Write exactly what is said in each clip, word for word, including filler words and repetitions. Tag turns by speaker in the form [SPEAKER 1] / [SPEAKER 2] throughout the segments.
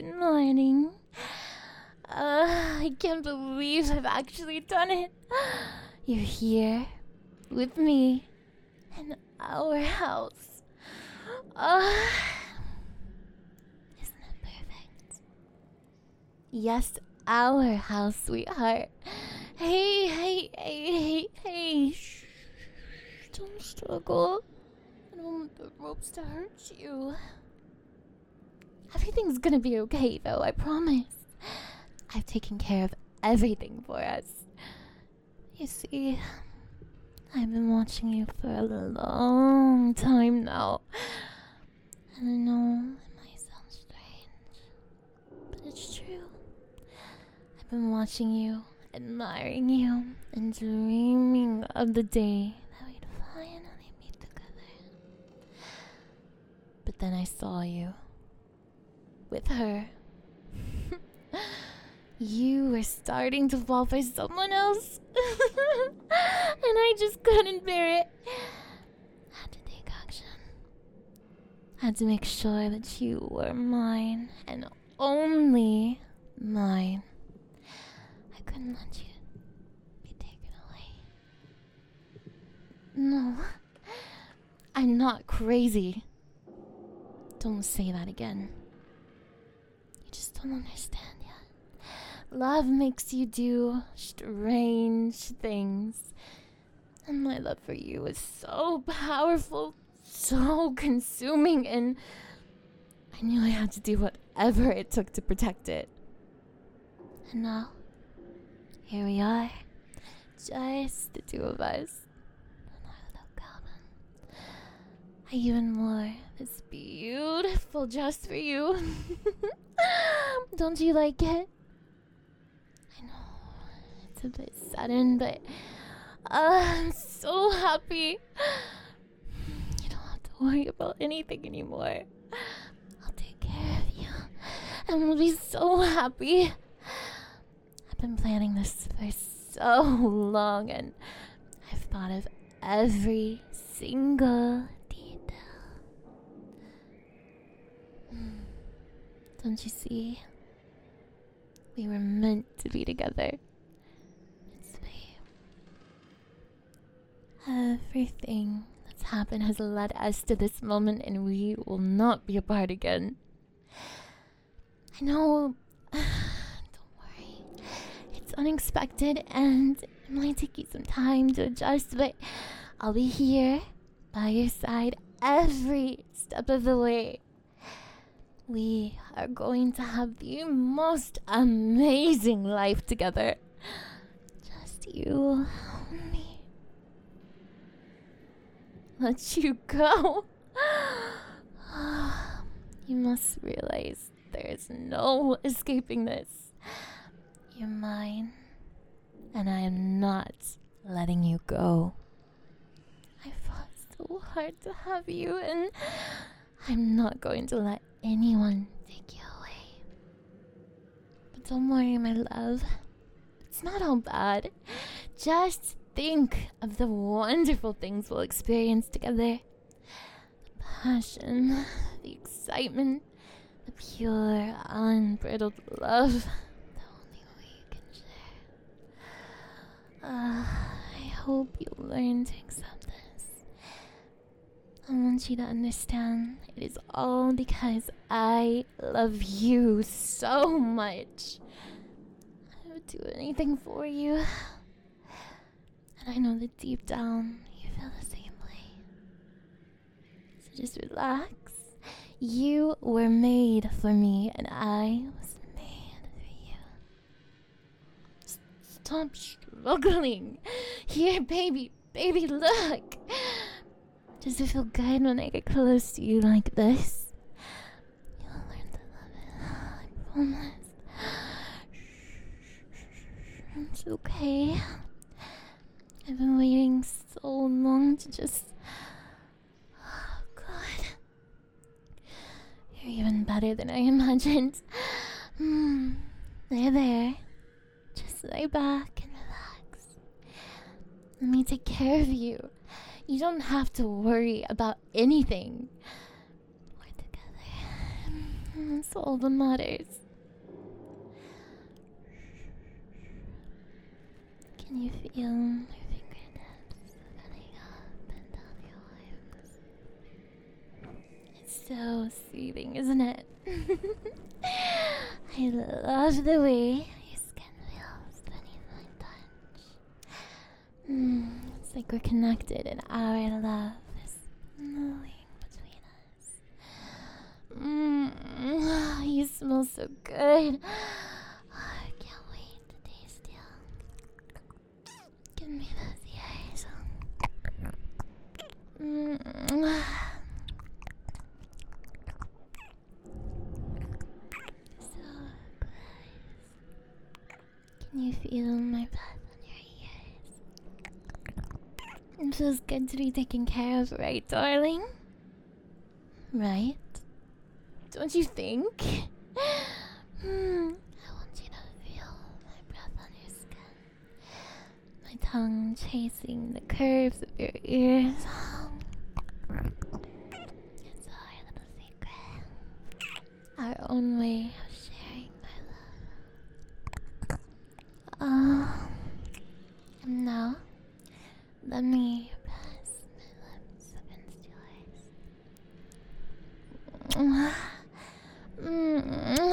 [SPEAKER 1] Good morning. Uh, I can't believe I've actually done it. You're here with me in our house. Uh, isn't it perfect? Yes, our house, sweetheart. Hey, hey, hey, hey, hey. Shh. Don't struggle. I don't want the ropes to hurt you. Everything's gonna be okay, though, I promise. I've taken care of everything for us. You see, I've been watching you for a long time now. And I know it might sound strange, but it's true. I've been watching you, admiring you, and dreaming of the day that we'd finally meet together. But then I saw you. With her. You were starting to fall for someone else. And I just couldn't bear it. Had to take action. Had to make sure that you were mine and only mine. I couldn't let you be taken away. No. I'm not crazy. Don't say that again. Just don't understand yet. Love makes you do strange things. And my love for you is so powerful, so consuming, and I knew I had to do whatever it took to protect it. And now, here we are. Just the two of us. In our little cabin. I even wore this beautiful dress for you. Don't you like it? I know it's a bit sudden, but uh, I'm so happy. You don't have to worry about anything anymore. I'll take care of you, and we'll be so happy. I've been planning this for so long, and I've thought of every single Don't you see? We were meant to be together. It's me. Everything that's happened has led us to this moment, and we will not be apart again. I know. Don't worry. It's unexpected, and it might take you some time to adjust, but I'll be here by your side every step of the way. We are going to have the most amazing life together. Just you and me. Let you go. You must realize there is no escaping this. You're mine, and I am not letting you go. I fought so hard to have you, and I'm not going to let anyone take you away. But don't worry, my love. It's not all bad. Just think of the wonderful things we'll experience together. The passion, the excitement, the pure, unbridled love that only we can share. Uh, I hope you'll learn to accept this. I want you to understand it is all because I love you so much. I would do anything for you. And I know that deep down you feel the same way. So just relax. You were made for me, and I was made for you. S- stop struggling. Here, baby, baby, look. Does it feel good when I get close to you like this? You'll learn to love it. I promise. It's okay. I've been waiting so long to just... Oh, God. You're even better than I imagined. Mm, there, there. Just lay back and relax. Let me take care of you. You don't have to worry about anything. We're together. That's all that matters. Can you feel my fingertips running up and down your lips? It's so soothing, isn't it? I love the way your skin feels beneath my touch. Mm, it's like we're connected and our love is moving between us. Mm, you smell so good. I can't wait to taste you. Give me those ears. Mm. So close. Can you feel my breath on your ears? It feels good to be taken care of, right, darling? Right? Don't you think? Hmm. I want you to feel my breath on your skin. My tongue chasing the curves of your ears. It's our little secret. Our own way of sharing my love. Uh, and now, let me press my lips against yours. Mm.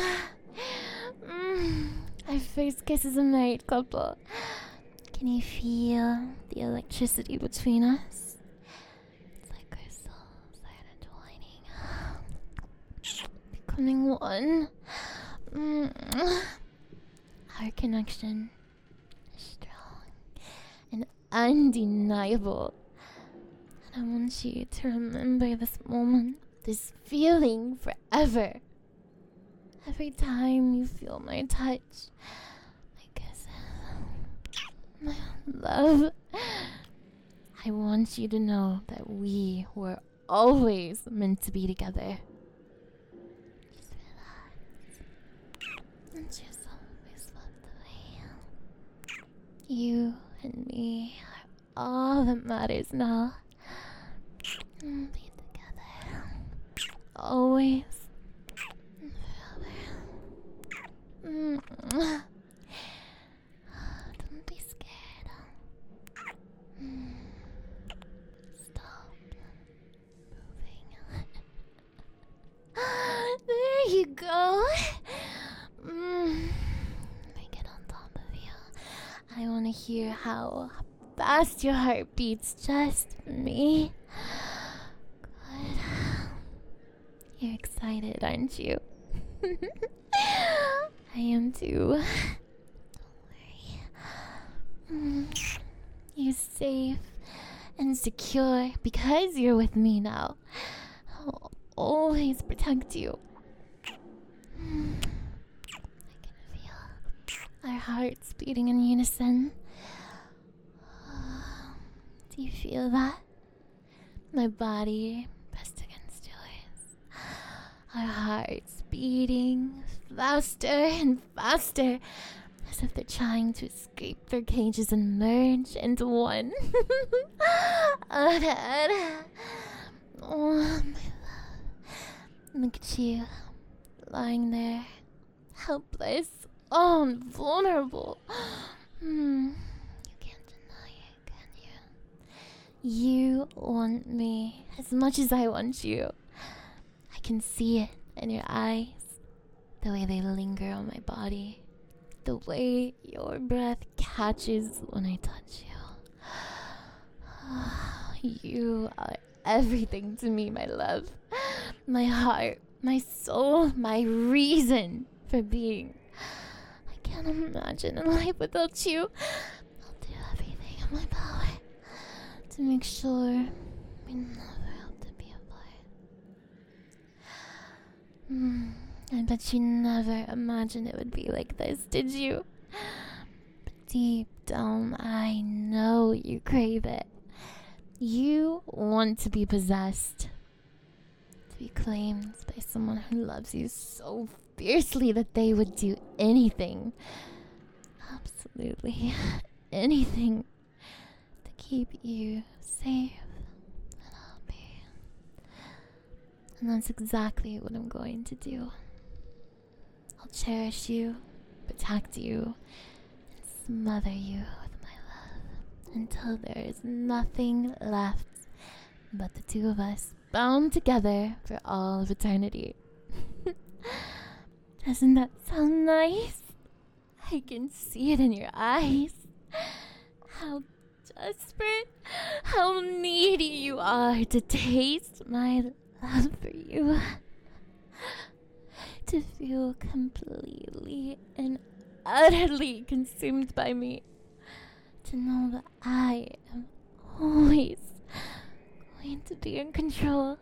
[SPEAKER 1] Mm. Our first kiss as a married couple. Can you feel the electricity between us? It's like our souls are intertwining, becoming one. Mm. Our connection is strong and undeniable. And I want you to remember this moment, this feeling forever. Every time you feel my touch, my kisses, my love, I want you to know that we were always meant to be together. Just relax. And just always love the way you and me are all that matters now. Mm, be together. Always. Mm. Don't be scared. Mm. Stop moving. There you go. Mm. Let me get on top of you. I want to hear how fast your heart beats just for me. Good. You're excited, aren't you? I am too. Don't worry. Mm. You're safe and secure because you're with me now. I'll always protect you. Mm. I can feel our hearts beating in unison. Do you feel that? My body pressed against yours. Our hearts beating faster and faster, as if they're trying to escape their cages and merge into one. Oh, my love. Look at you, lying there, helpless, oh, and vulnerable. Hmm. You can't deny it, can you? You want me as much as I want you. I can see it in your eyes. The way they linger on my body. The way your breath catches when I touch you. You are everything to me, my love. My heart, my soul, my reason for being. I can't imagine a life without you. I'll do everything in my power to make sure we never have to be apart. Hmm. I bet you never imagined it would be like this, did you? But deep down, I know you crave it. You want to be possessed. To be claimed by someone who loves you so fiercely that they would do anything. Absolutely anything to keep you safe and happy. And that's exactly what I'm going to do. I'll cherish you, protect you, and smother you with my love until there is nothing left but the two of us bound together for all of eternity. Doesn't that sound nice? I can see it in your eyes. How desperate, how needy you are to taste my love for you. To feel completely and utterly consumed by me. To know that I am always going to be in control.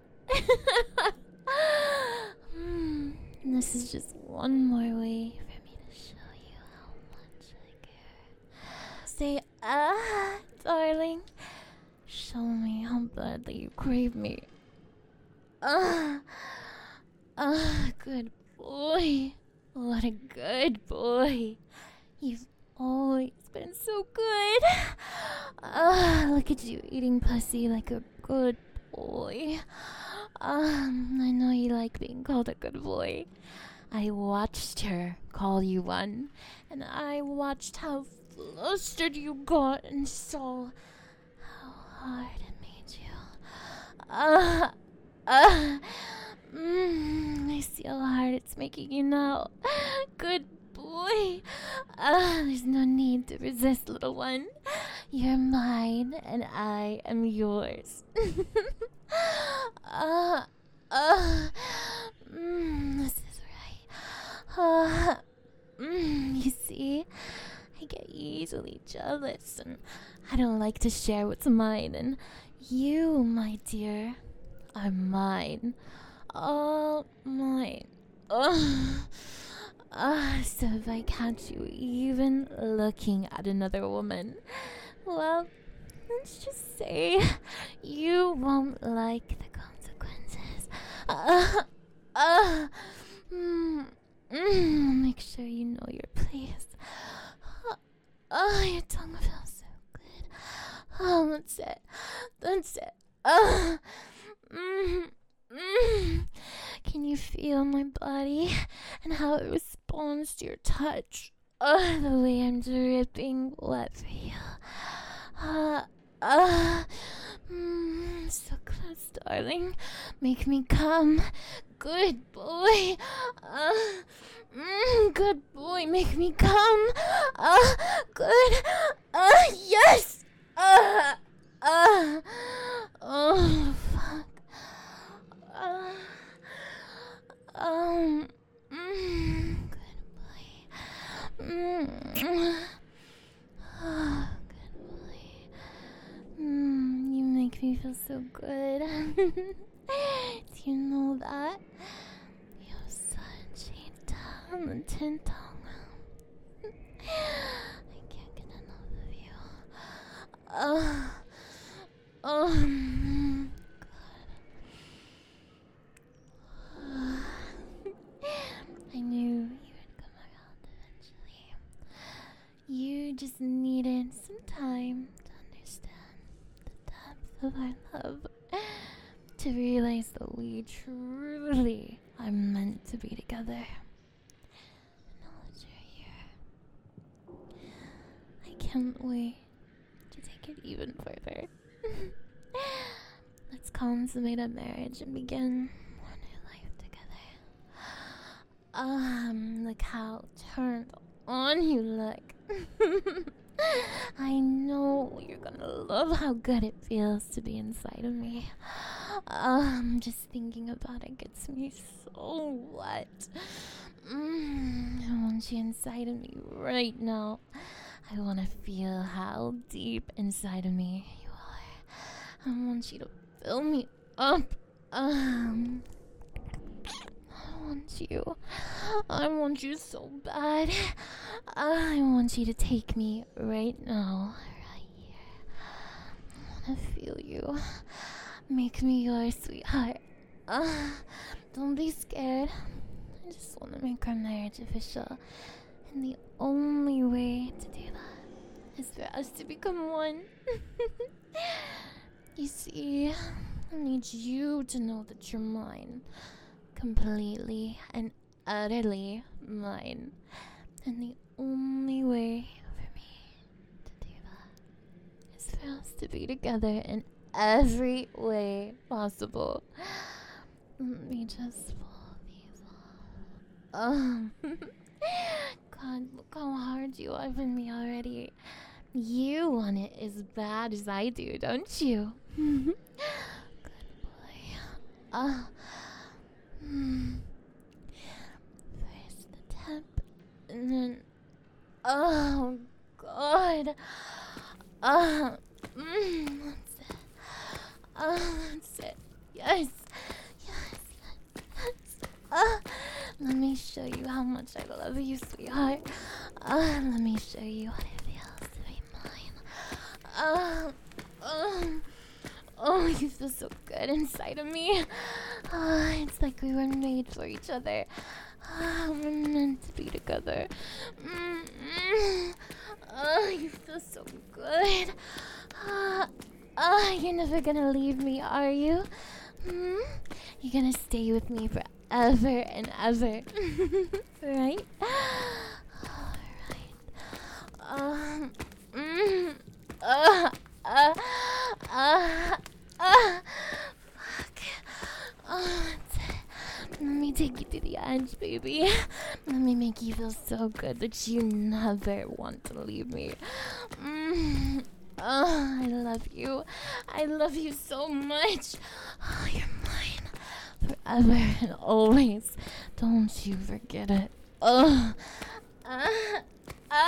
[SPEAKER 1] mm, and this is just one more way for me to show you how much I care. Say, ah, darling. Show me how badly you crave me. Ah, ah, good boy. What a good boy. You've always been so good. Ah, look at you eating pussy like a good boy. Um, I know you like being called a good boy. I watched her call you one, and I watched how flustered you got and saw how hard it made you. Ah, ah, mm, I see how hard it's making you now. Good boy. Ah, there's no need to resist, little one. You're mine, and I am yours. Ah, ah, mm, this is right. Ah, mm, you see, I get easily jealous, and I don't like to share what's mine, and you, my dear, are mine. All mine. Ugh. Ah, so if I catch you even looking at another woman, well, let's just say you won't like the consequences. Uh, uh, mm, mm, make sure you know your place. Uh, oh, your tongue feels so good. Oh, that's it. That's it. Uh, mm, mm. Can you feel my body and how it responds to your touch? Oh, the way I'm dripping wet for you. Uh, uh, mm, so close, darling. Make me come. Good boy. Uh, mm, good boy. Make me come. Uh, good. Uh, yes. Uh, uh, oh, fuck. Uh, um, mm, good boy. Mm, oh, good boy. Mm, you make me feel so good. Do you know that? You have such a talented tongue. I can't get enough of you. Uh, um, God. I knew you would come around eventually. You just needed some time to understand the depth of our love. To realize that we truly are meant to be together. And now that you're here, I can't wait to take it even further. Let's consummate a marriage and begin our new life together. Um, look how turned on you look. I know you're gonna love how good it feels to be inside of me. Um, just thinking about it gets me so wet. Mm, I want you inside of me right now. I want to feel how deep inside of me you are. I want you to fill me up. Um, I want you. I want you so bad. I want you to take me right now, right here. I want to feel you. Make me your sweetheart. Uh, don't be scared. I just want to make our marriage official. And the only way to do that is for us to become one. You see, I need you to know that you're mine. Completely and utterly mine. And the only way for me to do that is for us to be together in every way possible. Let me just pull these off. Um, God, look how hard you are for me already. You want it as bad as I do, don't you? Good boy. Uh, mm. First the temp, and then... Oh, God. Uh, mm, that's it. Uh, that's it. Yes. Yes, yes, yes. Uh, let me show you how much I love you, sweetheart. Uh, let me show you what it feels to be mine. Uh, uh, oh, you feel so good inside of me. Uh, it's like we were made for each other. Uh, we're meant to be together. Mm-mm. Oh, you feel so good. Uh, uh, you're never gonna leave me, are you? Hmm? You're gonna stay with me forever and ever. Right? Alright. Um, mm, uh, uh, uh, uh, fuck. Oh, let me take you to the edge, baby. Let me make you feel so good that you never want to leave me. Mm. Oh, I love you. I love you so much. Oh, you're mine forever and always. Don't you forget it. Oh, uh, uh,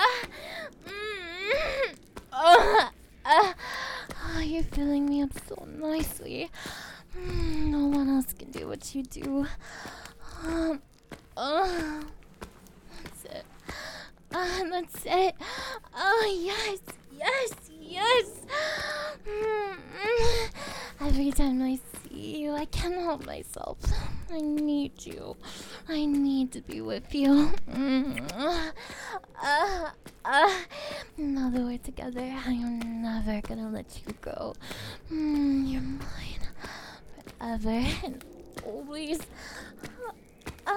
[SPEAKER 1] mm, oh, uh, oh, you're filling me up so nicely. Mm, no one else can do what you do. Um, oh, that's it. Uh, that's it. Oh, yes, yes, yes. Mm-mm. Every time I see you, I can't help myself. I need you. I need to be with you. Mm. Uh, uh, now that we're together, I am never gonna let you go. Mm, you're mine forever and always. Uh,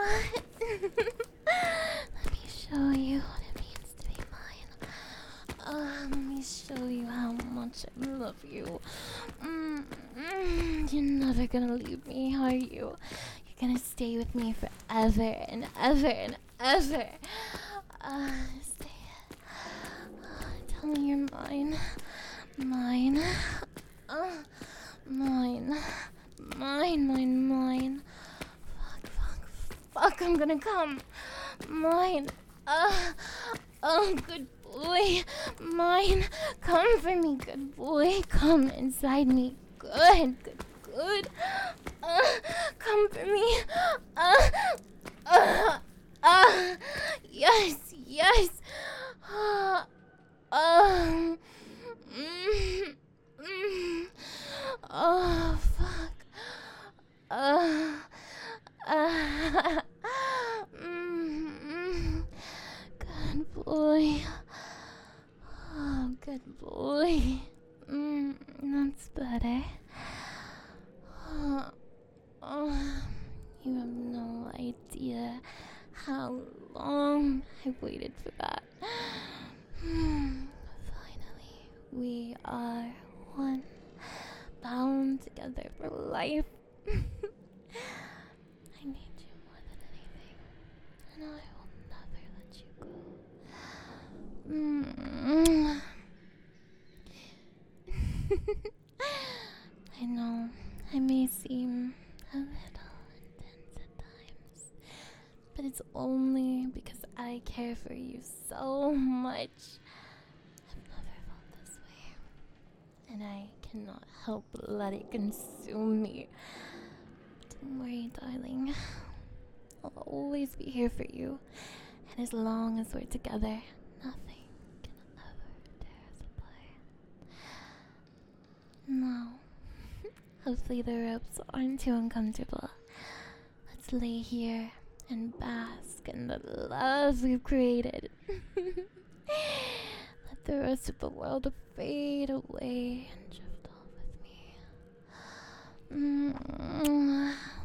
[SPEAKER 1] let me show you what it means to be mine. Uh, let me show you how much I love you. Mm, mm, you're never gonna leave me, are you? You're gonna stay with me forever and ever and ever. Uh, stay. Uh, tell me you're mine. Mine. Uh, mine. Mine, mine, mine. Fuck, fuck, fuck, I'm gonna come. Mine. Uh, oh, good boy. Mine. Come for me, good boy. Come inside me. Good, good, good. Uh, come for me. Uh, uh, uh, yes, yes. Uh, um, mm, mm, oh, fuck. Uh, uh, mm, mm, good boy. Oh, good boy. Mm, that's better. Oh, oh, you have no idea how long I waited for that. Finally, we are one, bound together for life. I need you more than anything, and I will never let you go. Mm. I know I may seem a little intense at times, but it's only because I care for you so much. I've never felt this way, and I cannot help but let it consume me. Don't worry, darling. I'll always be here for you, and as long as we're together, nothing can ever tear us apart. Now, hopefully the ropes aren't too uncomfortable. Let's lay here and bask in the love we've created. Let the rest of the world fade away and drift off with me. Mm-hmm.